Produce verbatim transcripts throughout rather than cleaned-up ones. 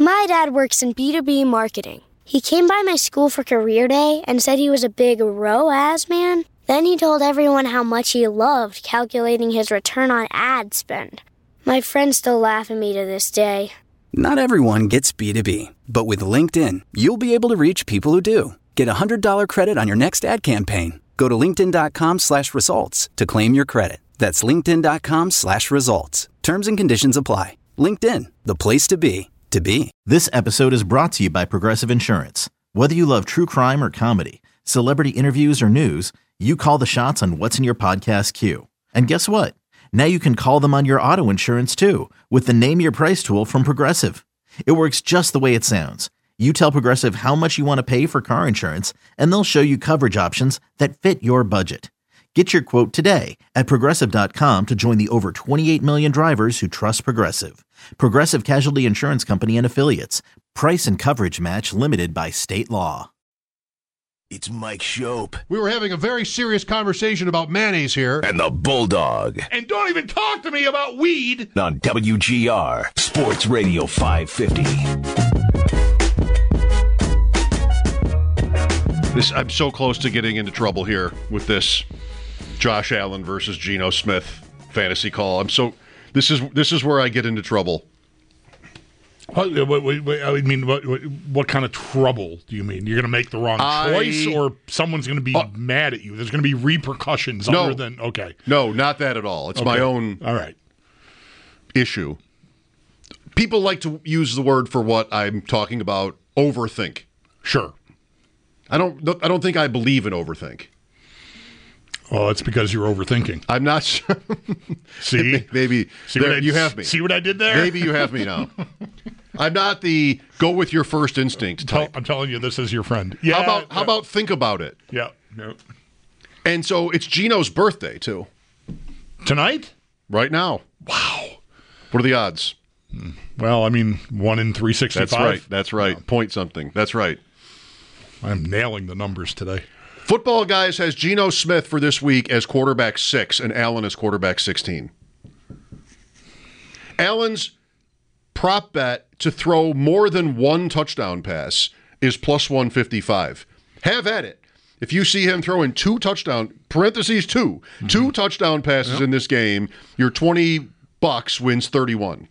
My dad works in B two B marketing. He came by my school for career day and said he was a big R O A S man. Then he told everyone how much he loved calculating his return on ad spend. My friends still laugh at me to this day. Not everyone gets B two B, but with LinkedIn, you'll be able to reach people who do. Get a one hundred dollars credit on your next ad campaign. Go to linkedin.com slash results to claim your credit. That's linkedin.com slash results. Terms and conditions apply. LinkedIn, the place to be, to be. This episode is brought to you by Progressive Insurance. Whether you love true crime or comedy, celebrity interviews or news, you call the shots on what's in your podcast queue. And guess what? Now you can call them on your auto insurance too with the Name Your Price tool from Progressive. It works just the way it sounds. You tell Progressive how much you want to pay for car insurance, and they'll show you coverage options that fit your budget. Get your quote today at Progressive dot com to join the over twenty-eight million drivers who trust Progressive. Progressive Casualty Insurance Company and Affiliates. Price and coverage match limited by state law. It's Mike Shope. We were having a very serious conversation about mayonnaise here. And the Bulldog. And don't even talk to me about weed. On W G R, Sports Radio five fifty. This, I'm so close to getting into trouble here with this Josh Allen versus Geno Smith fantasy call. I'm so this is this is where I get into trouble. Wait, wait, wait, I mean, what, what kind of trouble do you mean? You're going to make the wrong I, choice, or someone's going to be uh, mad at you? There's going to be repercussions no, other than okay. No, not that at all. It's okay. my own all right issue. People like to use the word for what I'm talking about, overthink. Sure. I don't. I don't think I believe in overthink. Well, it's because you're overthinking. I'm not sure. See, maybe see there, what I, you have me. See what I did there? Maybe you have me now. I'm not the go with your first instinct type. I'm telling you, this is your friend. Yeah. How about yeah. how about think about it? Yeah. No. And so it's Geno's birthday too. Tonight? Right now. Wow. What are the odds? Well, I mean, one in three sixty-five. That's right. That's right. Yeah. Point something. That's right. I'm nailing the numbers today. Football Guys has Geno Smith for this week as quarterback six and Allen as quarterback sixteen. Allen's prop bet to throw more than one touchdown pass is plus one fifty-five. Have at it. If you see him throwing two touchdown, parentheses two, mm-hmm. two touchdown passes yep. in this game, your twenty bucks wins thirty-one.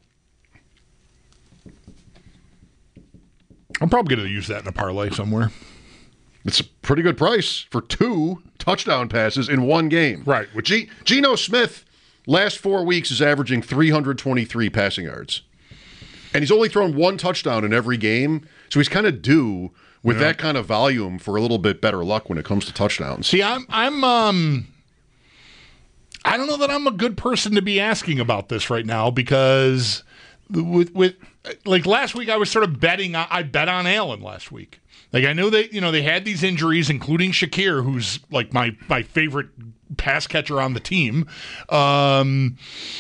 I'm probably going to use that in a parlay somewhere. It's a pretty good price for two touchdown passes in one game. Right. With G- Geno Smith, last four weeks, is averaging three hundred twenty-three passing yards. And he's only thrown one touchdown in every game, so he's kind of due with yeah. that kind of volume for a little bit better luck when it comes to touchdowns. See, I'm, I'm, um, I don't know that I'm a good person to be asking about this right now because with, with, like last week, I was sort of betting, I bet on Allen last week. Like I know they, you know, they had these injuries, including Shakir, who's like my my favorite pass catcher on the team. Um,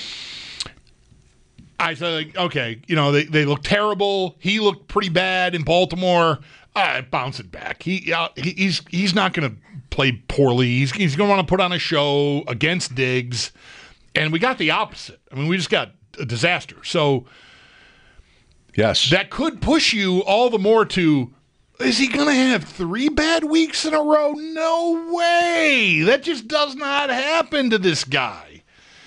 I said, like, okay, you know, they, they look terrible. He looked pretty bad in Baltimore. I bounce it back. He, uh, he he's he's not going to play poorly. He's he's going to want to put on a show against Diggs, and we got the opposite. I mean, we just got a disaster. So, yes, that could push you all the more to. Is he going to have three bad weeks in a row? No way. That just does not happen to this guy.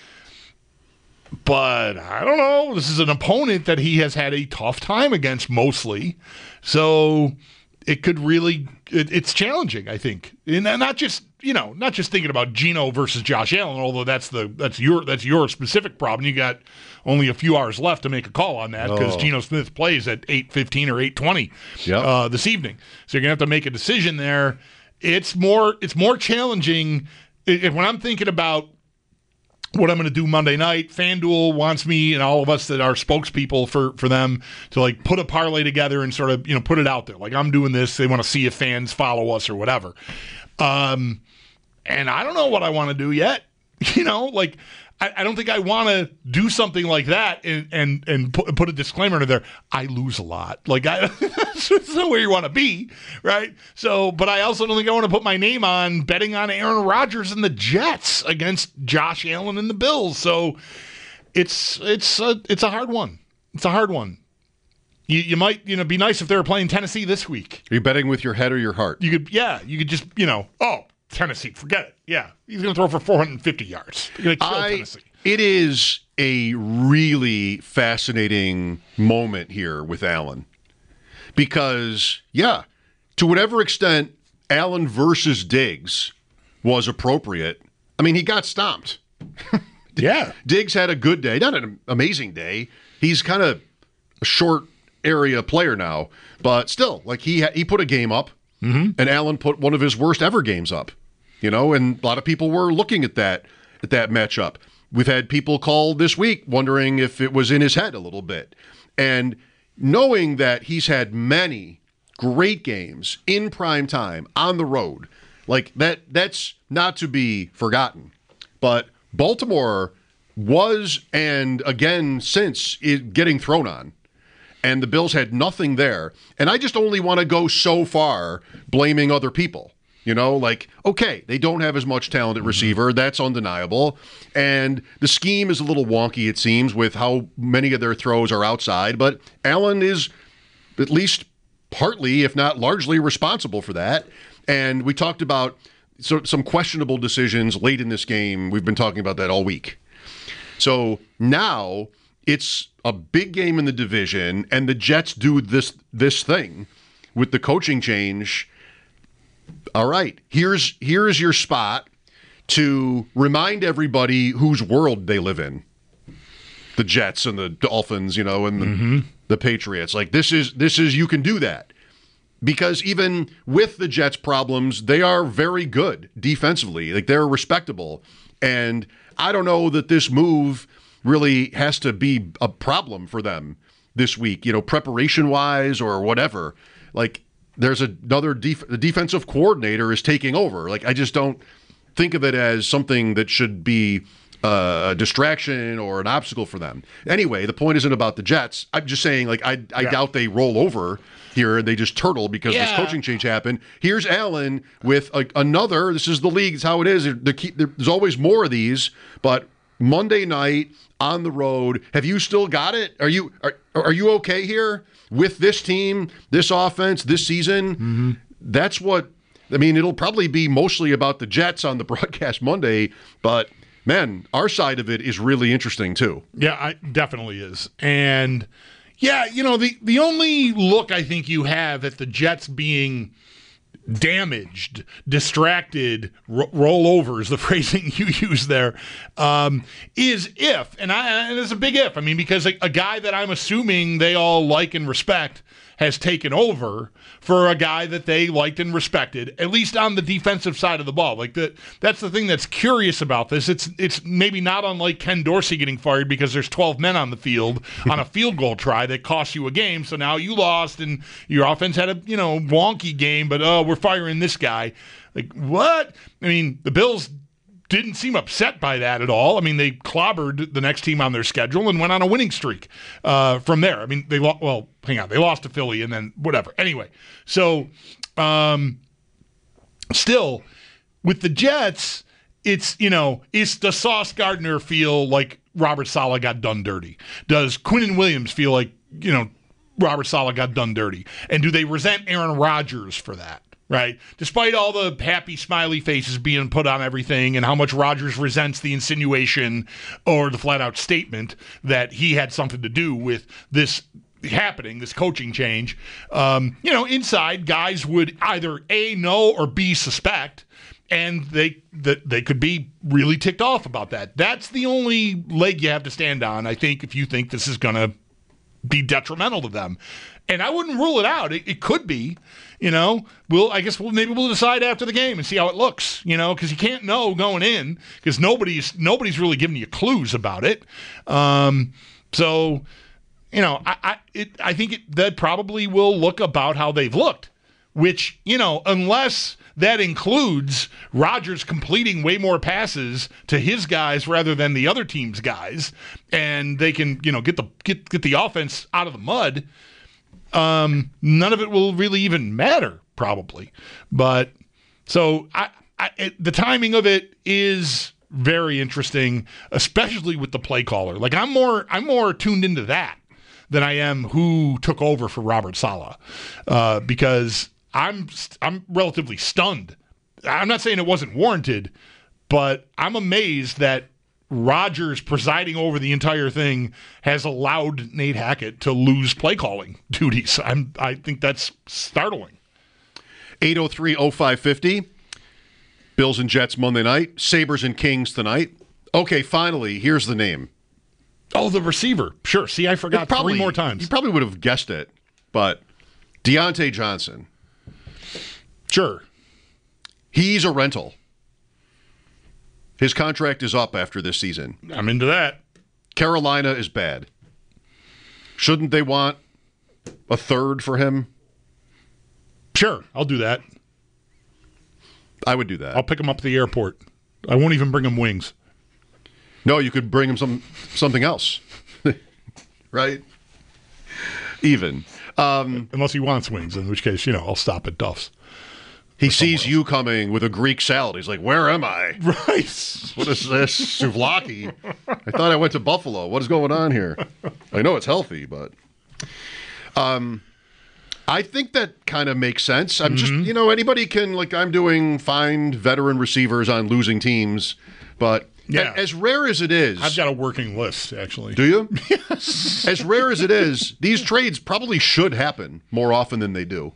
But I don't know. This is an opponent that he has had a tough time against mostly. So it could really, it, it's challenging, I think. And not just, you know, not just thinking about Geno versus Josh Allen, although that's the that's your that's your specific problem. You got only a few hours left to make a call on that because oh. Geno Smith plays at eight fifteen or eight twenty yep. uh, this evening. So you're going to have to make a decision there. It's more it's more challenging if, when I'm thinking about what I'm going to do Monday night. FanDuel wants me and all of us that are spokespeople for, for them to like put a parlay together and sort of, you know, put it out there. Like I'm doing this. They want to see if fans follow us or whatever. Um, and I don't know what I want to do yet. You know, like I, I don't think I want to do something like that and and and put, put a disclaimer in there. I lose a lot. Like I, that's not where you want to be, right? So, but I also don't think I want to put my name on betting on Aaron Rodgers and the Jets against Josh Allen and the Bills. So, it's it's a, it's a hard one. It's a hard one. You, you might, you know, be nice if they were playing Tennessee this week. Are you betting with your head or your heart? You could, yeah, you could just, you know, oh, Tennessee, forget it. Yeah, he's going to throw for four hundred fifty yards. You're going to kill I, Tennessee. It is a really fascinating moment here with Allen because, yeah, to whatever extent Allen versus Diggs was appropriate, I mean, he got stomped. Yeah. Diggs had a good day, not an amazing day. He's kind of a short area player now, but still, like he ha- he put a game up, mm-hmm. and Allen put one of his worst ever games up. You know, and a lot of people were looking at that at that matchup. We've had people call this week wondering if it was in his head a little bit, and knowing that he's had many great games in prime time on the road, like that that's not to be forgotten. But Baltimore was, and again since, it getting thrown on. And the Bills had nothing there. And I just only want to go so far blaming other people. You know, like, okay, they don't have as much talent at receiver. That's undeniable. And the scheme is a little wonky, it seems, with how many of their throws are outside. But Allen is at least partly, if not largely, responsible for that. And we talked about so, some questionable decisions late in this game. We've been talking about that all week. So now it's a big game in the division, and the Jets do this this thing with the coaching change. All right, here's here's your spot to remind everybody whose world they live in. The Jets and the Dolphins, you know, and the, mm-hmm. the Patriots. Like this is this is you can do that. Because even with the Jets' problems, they are very good defensively. Like they're respectable. And I don't know that this move really has to be a problem for them this week, you know, preparation-wise or whatever. Like, there's another def- the defensive coordinator is taking over. Like, I just don't think of it as something that should be uh, a distraction or an obstacle for them. Anyway, the point isn't about the Jets. I'm just saying, like, I, I yeah. doubt they roll over here and they just turtle because yeah. this coaching change happened. Here's Allen with a, another, this is the league, it's how it is. There's always more of these, but Monday night on the road, have you still got it? Are you are, are you okay here with this team, this offense, this season? Mm-hmm. That's what, I mean, it'll probably be mostly about the Jets on the broadcast Monday, but man, our side of it is really interesting too. Yeah, it definitely is. And yeah, you know, the, the only look I think you have at the Jets being damaged, distracted, ro- rollovers, the phrasing you use there, um, is if, and, I, and it's a big if, I mean, because a, a guy that I'm assuming they all like and respect has taken over for a guy that they liked and respected, at least on the defensive side of the ball. Like the, that's the thing that's curious about this. It's it's maybe not unlike Ken Dorsey getting fired because there's twelve men on the field on a field goal try that cost you a game. So now you lost and your offense had a, you know, wonky game, but oh, we're firing this guy. Like what? I mean, the Bills didn't seem upset by that at all. I mean, they clobbered the next team on their schedule and went on a winning streak uh, from there. I mean, they lost, well, hang on, they lost to Philly and then whatever. Anyway, so um, still, with the Jets, it's, you know, is, does Sauce Gardner feel like Robert Saleh got done dirty? Does Quinnen Williams feel like, you know, Robert Saleh got done dirty? And do they resent Aaron Rodgers for that? Right? Despite all the happy smiley faces being put on everything and how much Rodgers resents the insinuation or the flat-out statement that he had something to do with this happening, this coaching change, um, you know, inside guys would either A, know or B, suspect, and they that they could be really ticked off about that. That's the only leg you have to stand on, I think, if you think this is going to be detrimental to them. And I wouldn't rule it out. It, it could be, you know. We'll, I guess we'll maybe we'll decide after the game and see how it looks, you know, because you can't know going in because nobody's nobody's really giving you clues about it. Um, so, you know, I I, it, I think it, that probably will look about how they've looked, which, you know, unless that includes Rodgers completing way more passes to his guys rather than the other team's guys, and they can, you know, get the get get the offense out of the mud. Um, none of it will really even matter, probably. But so I, I it, the timing of it is very interesting, especially with the play caller. Like I'm more I'm more tuned into that than I am who took over for Robert Saleh, uh, because I'm I'm relatively stunned. I'm not saying it wasn't warranted, but I'm amazed that Rodgers presiding over the entire thing has allowed Nate Hackett to lose play calling duties. I'm I think that's startling. eight oh three oh five fifty. Bills and Jets Monday night. Sabres and Kings tonight. Okay, finally, here's the name. Oh, the receiver. Sure. See, I forgot probably, three more times. You probably would have guessed it, but Deontay Johnson. Sure. He's a rental. His contract is up after this season. I'm into that. Carolina is bad. Shouldn't they want a third for him? Sure, I'll do that. I would do that. I'll pick him up at the airport. I won't even bring him wings. No, you could bring him some something else. Right? Even. Um, Unless he wants wings, in which case, you know, I'll stop at Duff's. He sees you coming with a Greek salad. He's like, where am I? Right. What is this? Souvlaki? I thought I went to Buffalo. What is going on here? I know it's healthy, but... Um, I think that kind of makes sense. I'm mm-hmm. just, you know, anybody can, like I'm doing, find veteran receivers on losing teams, but yeah. as rare as it is... I've got a working list, actually. Do you? Yes. As rare as it is, these trades probably should happen more often than they do.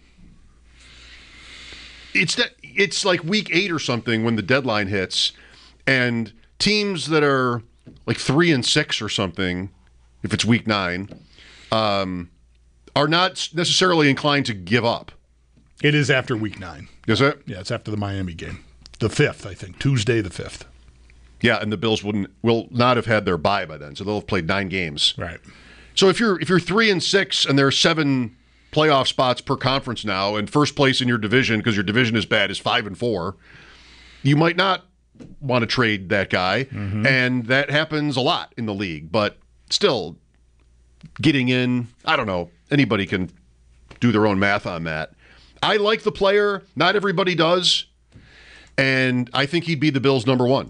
It's that it's like week eight or something when the deadline hits, and teams that are like three and six or something, if it's week nine, um, are not necessarily inclined to give up. It is after week nine. Is it? Yeah, it's after the Miami game, the fifth, I think, Tuesday the fifth. Yeah, and the Bills wouldn't will not have had their bye by then, so they'll have played nine games. Right. So if you're if you're three and six and there are seven playoff spots per conference now, and first place in your division, because your division is bad, is five and four, you might not want to trade that guy, mm-hmm. and that happens a lot in the league. But still, getting in, I don't know, anybody can do their own math on that. I like the player. Not everybody does, and I think he'd be the Bills' number one.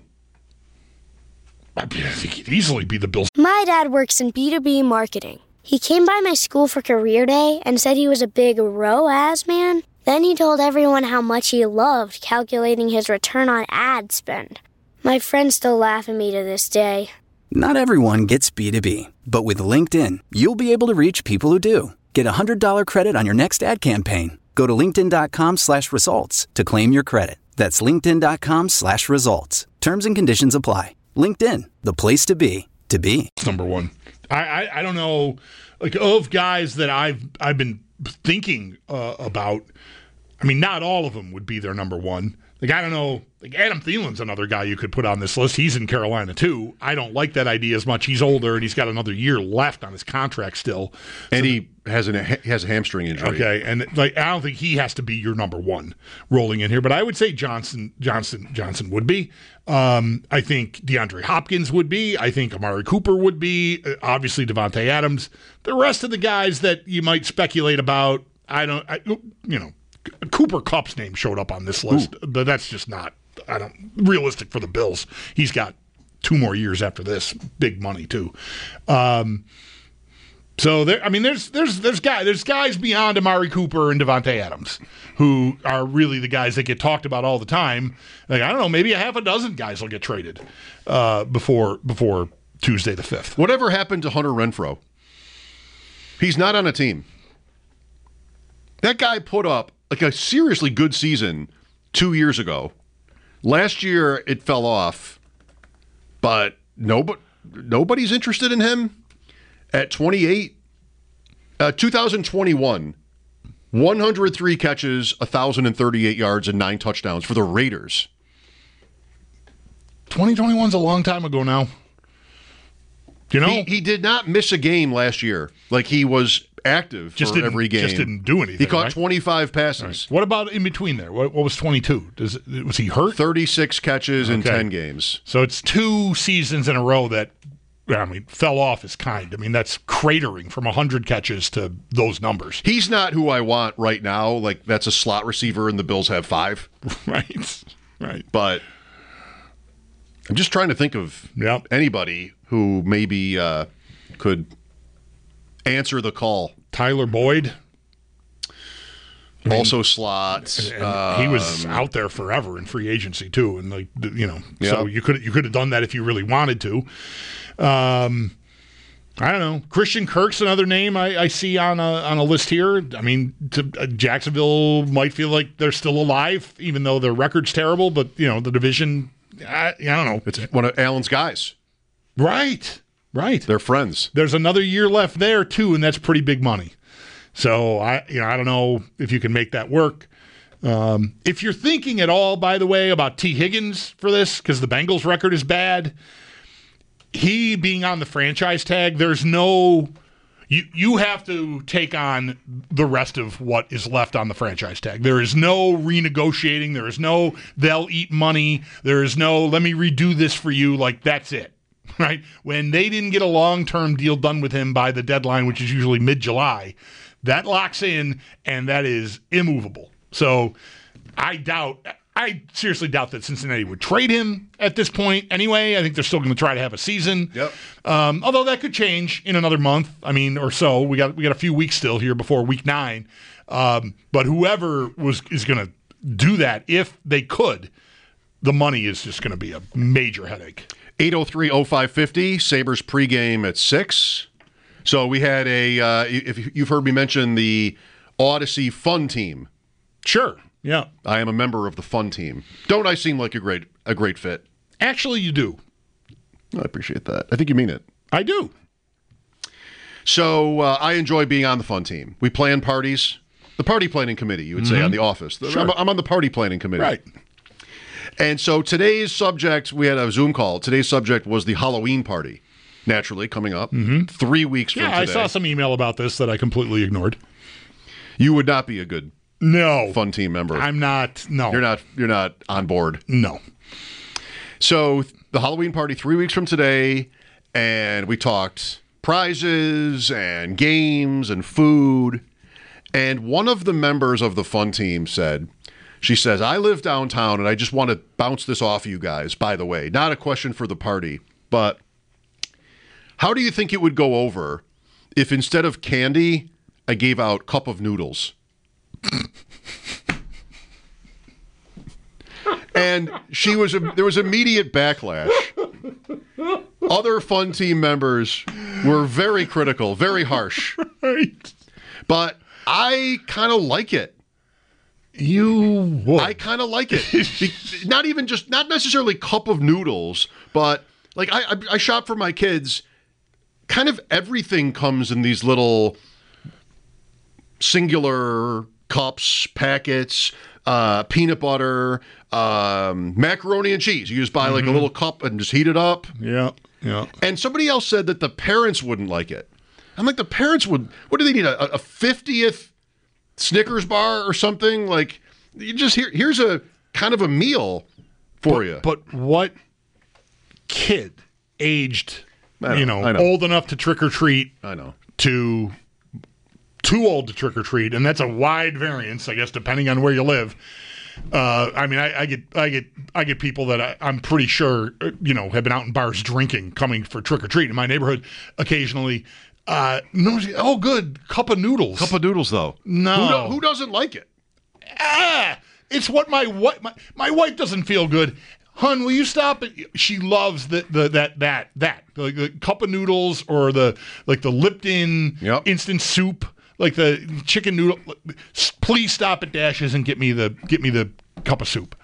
I think he'd easily be the Bills. My dad works in B two B marketing. He came by my school for career day and said he was a big R O A S man. Then he told everyone how much he loved calculating his return on ad spend. My friends still laugh at me to this day. Not everyone gets B two B, but with LinkedIn, you'll be able to reach people who do. Get a one hundred dollars credit on your next ad campaign. Go to linkedin.com slash results to claim your credit. That's linkedin.com slash results. Terms and conditions apply. LinkedIn, the place to be, to be. Number one. I, I, I don't know, like, of guys that I've I've been thinking uh, about, I mean, not all of them would be their number one. Like, I don't know, like, Adam Thielen's another guy you could put on this list. He's in Carolina, too. I don't like that idea as much. He's older, and he's got another year left on his contract still. And so, he has, an, he has a hamstring injury. Okay, and, like, I don't think he has to be your number one rolling in here, but I would say Johnson Johnson, Johnson would be. Um, I think DeAndre Hopkins would be. I think Amari Cooper would be. Uh, obviously, Devontae Adams. The rest of the guys that you might speculate about, I don't, I, you know, Cooper Kupp's name showed up on this list, Ooh. but that's just not, I don't, realistic for the Bills. He's got two more years after this, big money too. Um, so there, I mean, there's there's there's guys there's guys beyond Amari Cooper and Devontae Adams who are really the guys that get talked about all the time. Like, I don't know, maybe a half a dozen guys will get traded uh, before before Tuesday the fifth. Whatever happened to Hunter Renfrow? He's not on a team. That guy put up like a seriously good season two years ago. Last year it fell off, but nobody, nobody's interested in him. At twenty-eight, uh, two thousand twenty-one, one hundred three catches, one thousand thirty-eight yards, and nine touchdowns for the Raiders. twenty twenty-one's a long time ago now. You know, he, he did not miss a game last year. Like, he was active just for every game. Just didn't do anything. He caught right? twenty-five passes. Right. What about in between there? What, what was twenty-two? Does was he hurt? thirty-six catches okay. in ten games. So it's two seasons in a row that, I mean, fell off his kind. I mean, that's cratering from one hundred catches to those numbers. He's not who I want right now. Like, that's a slot receiver, and the Bills have five. Right, right. But I'm just trying to think of yep. anybody who maybe uh, could answer the call. Tyler Boyd. I mean, also slots. Um, he was out there forever in free agency too, and like you know, yeah. so you could you could have done that if you really wanted to. Um, I don't know. Christian Kirk's another name I, I see on a on a list here. I mean, to, uh, Jacksonville might feel like they're still alive, even though their record's terrible. But you know, the division. I, I don't know. It's one of Allen's guys. Right. Right. They're friends. There's another year left there too, and that's pretty big money. So I, you know, I don't know if you can make that work. Um, if you're thinking at all, by the way, about T. Higgins for this, because the Bengals record is bad, he being on the franchise tag, there's no, you you have to take on the rest of what is left on the franchise tag. There is no renegotiating. There is no they'll eat money. There is no let me redo this for you. Like that's it, right? When they didn't get a long-term deal done with him by the deadline, which is usually mid-July. That locks in, and that is immovable. So I doubt, I seriously doubt that Cincinnati would trade him at this point anyway. I think they're still going to try to have a season. Yep. Um, although that could change in another month, I mean, or so. We got we got a few weeks still here before week nine. Um, but whoever was is going to do that, if they could, the money is just going to be a major headache. eight oh three oh five fifty, Sabres pregame at six. So we had a, uh, if you've heard me mention the Odyssey Fun Team. Sure, yeah. I am a member of the Fun Team. Don't I seem like a great a great fit? Actually, you do. I appreciate that. I think you mean it. I do. So uh, I enjoy being on the Fun Team. We plan parties. The party planning committee, you would mm-hmm. say, on the office. Sure. I'm, I'm on the party planning committee. Right. And so today's subject, we had a Zoom call. Today's subject was the Halloween party. Naturally, coming up mm-hmm. three weeks from yeah, today. I saw some email about this that I completely ignored. You would not be a good no Fun Team member. I'm not. No, you're not. You're not on board. No. So the Halloween party three weeks from today, and we talked prizes and games and food. And one of the members of the Fun Team said, she says, "I live downtown, and I just want to bounce this off you guys. By the way, not a question for the party, but." How do you think it would go over if instead of candy, I gave out cup of noodles? And she was there was immediate backlash. Other Fun Team members were very critical, very harsh. Right. But I kind of like it. You would. I kind of like it. Not even just, not necessarily cup of noodles, but like I, I, I shop for my kids. Kind of everything comes in these little singular cups, packets, uh, peanut butter, um, macaroni and cheese. You just buy like mm-hmm. a little cup and just heat it up. Yeah, yeah. And somebody else said that the parents wouldn't like it. I'm like, the parents would, what do they need, a, a fiftieth Snickers bar or something? Like, you just, here, here's a kind of a meal for but, you. But what kid aged... Know, you know, know, old enough to trick or treat. I know. To too old to trick or treat, and that's a wide variance, I guess, depending on where you live. Uh, I mean, I, I get, I get, I get people that I, I'm pretty sure, you know, have been out in bars drinking, coming for trick or treat in my neighborhood occasionally. Uh, no, oh, good cup of noodles. Cup of noodles, though. No, who, do, who doesn't like it? Ah, it's what my wife. My, my wife doesn't feel good. Hun, will you stop it? She loves the, the that that that like the cup of noodles or the like the Lipton yep. instant soup, like the chicken noodle. Please stop at Dashes and get me the get me the cup of soup.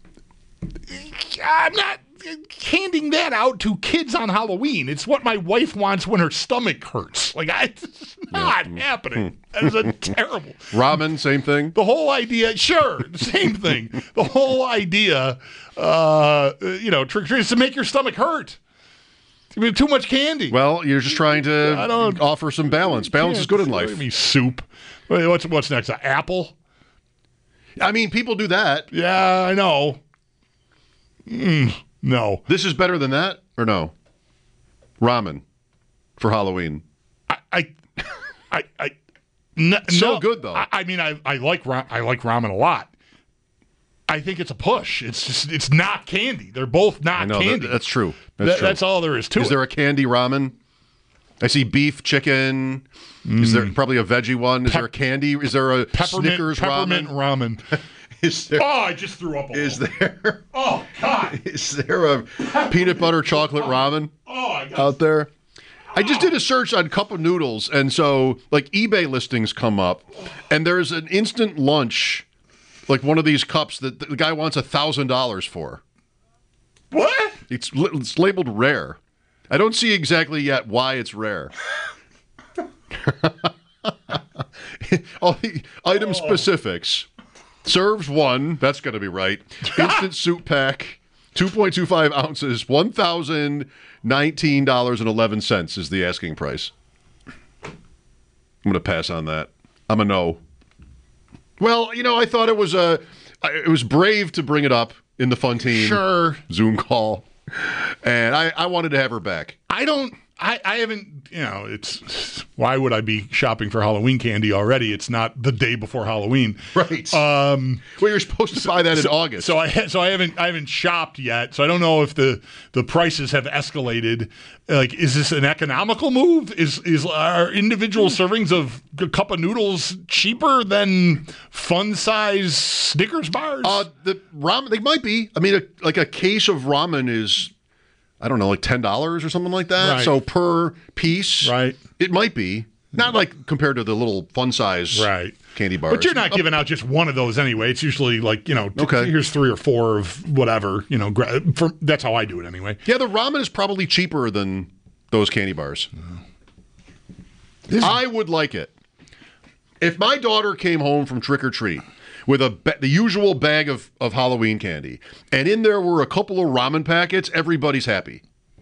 I'm not handing that out to kids on Halloween. It's what my wife wants when her stomach hurts. Like, I, it's not yeah. happening. That is a terrible. Ramen, same thing. The whole idea, sure, same thing. The whole idea, uh, you know, trick or treat is to make your stomach hurt. I mean, too much candy. Well, you're just trying to I don't, offer some balance. Balance is good in life. Give me soup. What's what's next? An apple? I mean, people do that. Yeah, I know. Mm, no. This is better than that, or no? Ramen for Halloween. I, I, I, I n- so no, good though. I, I mean, I, I like ra- I like ramen a lot. I think it's a push. It's just it's not candy. They're both not I know, candy. That, that's true. That's that, true. That's all there is to is it. Is there a candy ramen? I see beef, chicken. Mm. Is there probably a veggie one? Is Pep- there a candy? Is there a peppermint, Snickers peppermint ramen? ramen. Is there, oh, I just threw up a Is little. there? Oh, God. Is there a peanut butter chocolate ramen oh, I got out there? I just did a search on cup of noodles, and so like eBay listings come up, and there's an instant lunch, like one of these cups that the guy wants a thousand dollars for. What? It's it's labeled rare. I don't see exactly yet why it's rare. All the item oh. specifics. Serves one, that's going to be right. Instant soup pack, two point two five ounces, one thousand nineteen dollars and eleven cents is the asking price. I'm going to pass on that. I'm a no. Well, you know, I thought it was a, it was brave to bring it up in the Fun Team sure. Zoom call, and I, I wanted to have her back. I don't. I, I haven't, you know, it's, why would I be shopping for Halloween candy already? It's not the day before Halloween. Right. Um, well, you're supposed to buy that so, in August. So I so I haven't I haven't shopped yet. So I don't know if the, the prices have escalated. Like, is this an economical move? Is is are individual servings of a cup of noodles cheaper than fun size Snickers bars? Uh, the ramen, they might be. I mean, a, like a case of ramen is, I don't know, like ten dollars or something like that. Right. So per piece, right? It might be. Not like compared to the little fun size right. candy bars. But you're not giving out just one of those anyway. It's usually like, you know, t- okay. here's three or four of whatever, you know, gra- for, that's how I do it anyway. Yeah, the ramen is probably cheaper than those candy bars. Uh, I would like it. If my daughter came home from trick or treat with a ba- the usual bag of, of Halloween candy, and in there were a couple of ramen packets, everybody's happy.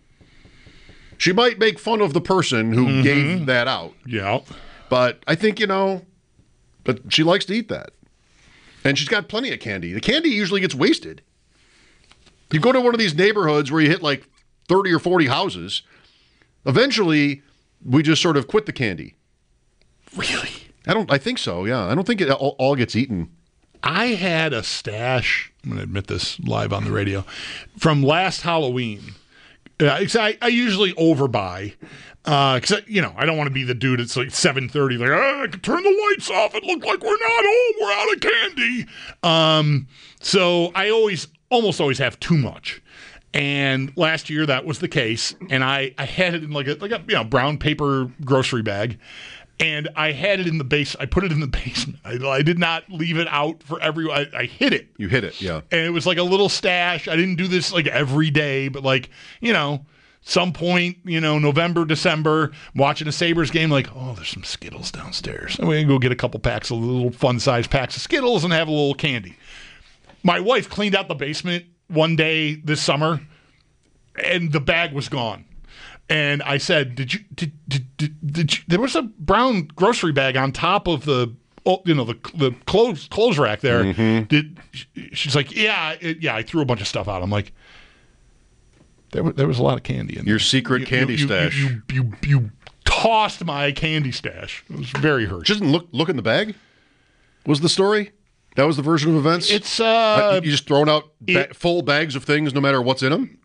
She might make fun of the person who mm-hmm. gave that out. Yeah. But I think, you know, but she likes to eat that. And she's got plenty of candy. The candy usually gets wasted. You go to one of these neighborhoods where you hit like thirty or forty houses, eventually we just sort of quit the candy. Really? I don't, I think so, yeah. I don't think it all, all gets eaten. I had a stash, I'm going to admit this live on the radio, from last Halloween. Uh, I, I usually overbuy because, uh, you know, I don't want to be the dude that's like seven thirty, like, oh, I can turn the lights off. It look like we're not home. We're out of candy. Um, so I always, almost always have too much. And last year that was the case. And I, I had it in like a, like a you know, brown paper grocery bag. And I had it in the base. I put it in the basement. I, I did not leave it out for everyone. I, I hid it. You hid it, yeah. And it was like a little stash. I didn't do this like every day, but like, you know, some point, you know, November, December, watching a Sabres game, like, oh, there's some Skittles downstairs. And we can go get a couple packs of little fun-sized packs of Skittles and have a little candy. My wife cleaned out the basement one day this summer, and the bag was gone. And I said, "Did you? Did did, did, did you, there was a brown grocery bag on top of the, you know, the the clothes clothes rack there." Mm-hmm. Did she's like, "Yeah, it, yeah." I threw a bunch of stuff out. I'm like, there was there was a lot of candy in there. Your secret you, candy you, you, stash. You, you you you tossed my candy stash. It was very hurt. She didn't look look in the bag. Was the story? That was the version of events. It's uh, you just throwing out ba- it, full bags of things, no matter what's in them.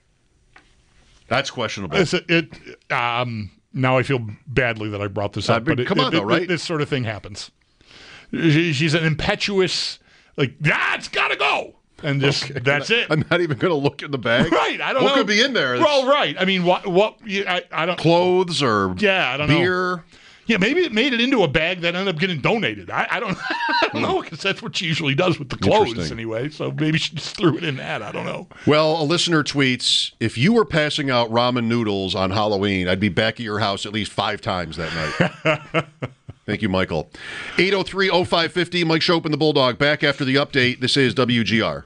That's questionable. It's, it, um, now I feel badly that I brought this up, uh, but it, come it, on, it, though, right? This sort of thing happens. She, she's an impetuous, like, ah, it's got to go. And just, okay, that's I'm it. Not, I'm not even going to look in the bag. Right. I don't what know. What could be in there? Well, right. I mean, what, what, I, I don't Clothes or yeah, I don't beer. Know. Yeah, maybe it made it into a bag that ended up getting donated. I, I don't, I don't know, because that's what she usually does with the clothes anyway. So maybe she just threw it in that. I don't know. Well, a listener tweets, if you were passing out ramen noodles on Halloween, I'd be back at your house at least five times that night. Thank you, Michael. eight oh three oh five fifty, Mike Schopp and the Bulldog. Back after the update. This is W G R.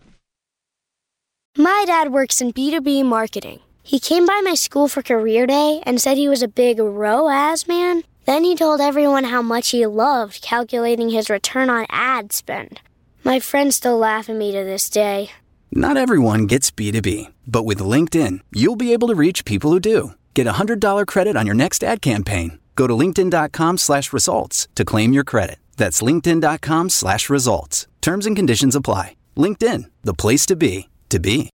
My dad works in B two B marketing. He came by my school for career day and said he was a big R O A S man. Then he told everyone how much he loved calculating his return on ad spend. My friends still laugh at me to this day. Not everyone gets B two B, but with LinkedIn, you'll be able to reach people who do. Get a one hundred dollars credit on your next ad campaign. Go to linkedin.com slash results to claim your credit. That's linkedin.com slash results. Terms and conditions apply. LinkedIn, the place to be, to be.